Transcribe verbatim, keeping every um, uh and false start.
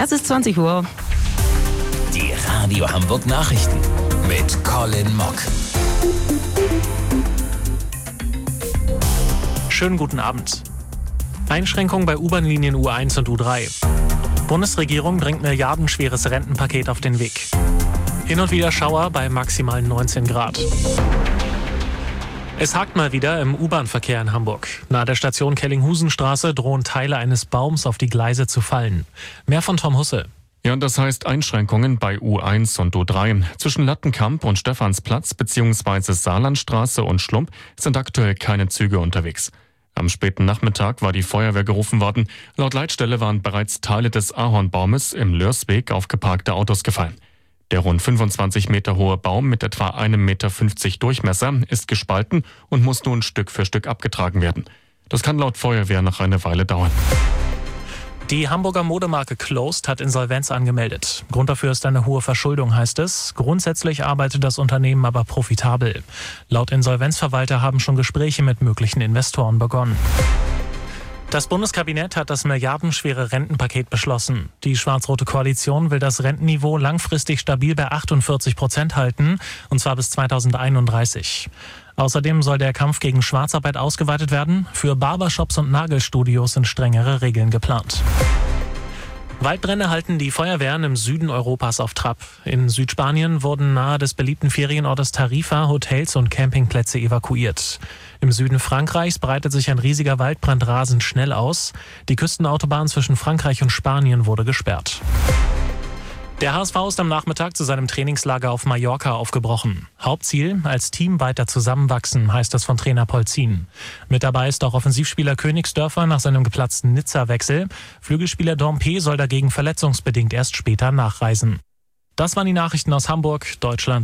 Es ist zwanzig Uhr. Die Radio Hamburg Nachrichten mit Colin Mock. Schönen guten Abend. Einschränkungen bei U-Bahn-Linien U eins und U drei. Bundesregierung bringt milliardenschweres Rentenpaket auf den Weg. Hin und wieder Schauer bei maximal neunzehn Grad. Es hakt mal wieder im U-Bahn-Verkehr in Hamburg. Nahe der Station Kellinghusenstraße drohen Teile eines Baums auf die Gleise zu fallen. Mehr von Tom Husse. Ja, das heißt Einschränkungen bei U eins und U drei. Zwischen Lattenkamp und Stephansplatz bzw. Saarlandstraße und Schlump sind aktuell keine Züge unterwegs. Am späten Nachmittag war die Feuerwehr gerufen worden. Laut Leitstelle waren bereits Teile des Ahornbaumes im Lörsweg auf geparkte Autos gefallen. Der rund fünfundzwanzig Meter hohe Baum mit etwa einem Meter fünfzig Durchmesser ist gespalten und muss nun Stück für Stück abgetragen werden. Das kann laut Feuerwehr noch eine Weile dauern. Die Hamburger Modemarke Closed hat Insolvenz angemeldet. Grund dafür ist eine hohe Verschuldung, heißt es. Grundsätzlich arbeitet das Unternehmen aber profitabel. Laut Insolvenzverwalter haben schon Gespräche mit möglichen Investoren begonnen. Das Bundeskabinett hat das milliardenschwere Rentenpaket beschlossen. Die schwarz-rote Koalition will das Rentenniveau langfristig stabil bei achtundvierzig Prozent halten, und zwar bis zweitausendeinunddreißig. Außerdem soll der Kampf gegen Schwarzarbeit ausgeweitet werden. Für Barbershops und Nagelstudios sind strengere Regeln geplant. Waldbrände halten die Feuerwehren im Süden Europas auf Trab. In Südspanien wurden nahe des beliebten Ferienortes Tarifa Hotels und Campingplätze evakuiert. Im Süden Frankreichs breitet sich ein riesiger Waldbrand rasend schnell aus. Die Küstenautobahn zwischen Frankreich und Spanien wurde gesperrt. Der H S V ist am Nachmittag zu seinem Trainingslager auf Mallorca aufgebrochen. Hauptziel, als Team weiter zusammenwachsen, heißt das von Trainer Polzin. Mit dabei ist auch Offensivspieler Königsdörfer nach seinem geplatzten Nizza-Wechsel. Flügelspieler Dompe soll dagegen verletzungsbedingt erst später nachreisen. Das waren die Nachrichten aus Hamburg, Deutschland.